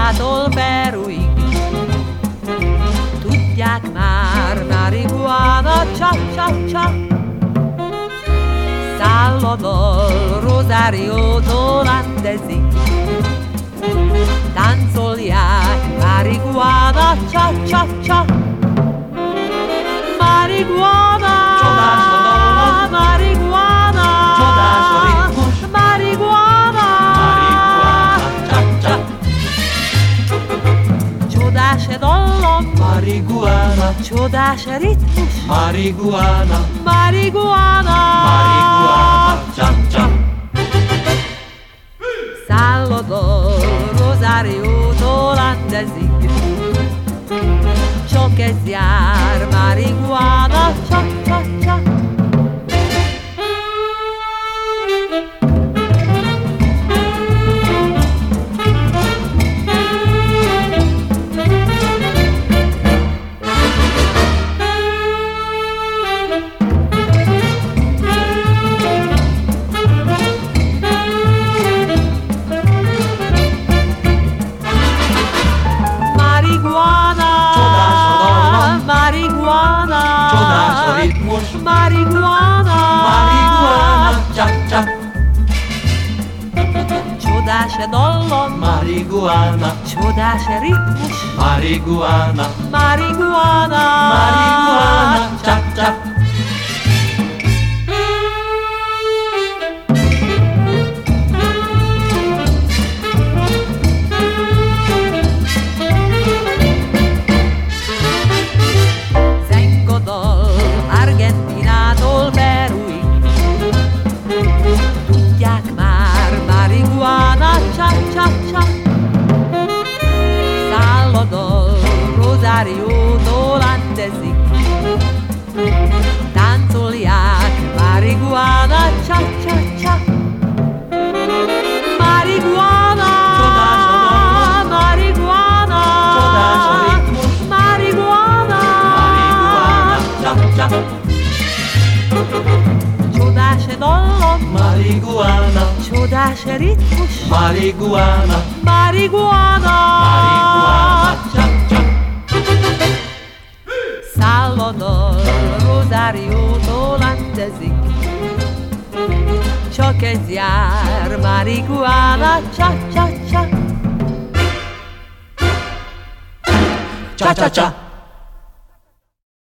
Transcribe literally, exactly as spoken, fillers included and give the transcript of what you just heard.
Argentinától Peruig. Tudják már, marihuana, csa-csa-csa. Salvador, Rosáriótól Andesig. Táncolják, marihuana, csa-csa-csa. Marihuana, marihuana, marihuana, csa-csa. Csodás e dallam, Marihuana, csodás e ritmus, marihuana, marihuana, marihuana, csa-csa. Salvador, Rosáriótól Andesig. Csak ez jár, marihuana, csa-csa-csa. Marihuana, Marihuana, csa-csa. Csodás e dallam, Marihuana, csodás e ritmus, marihuana, marihuana, marihuana, csa-csa. Argentinától Peruig. Tudják már, marihuana, csa-csa-csa. Salvador, Rosáriótól Andesig. Táncolják, marihuana, csa-csa-csa. Marihuana, marihuana, marihuana, csa-csa. Csodás e dallam, Marihuana, csodás e ritmus, marihuana, marihuana, marihuana, csa-csa. Salvador, Rosáriótól Andesig. Csak ez jár, marihuana, csa-csa-csa. Csa-csa-csa.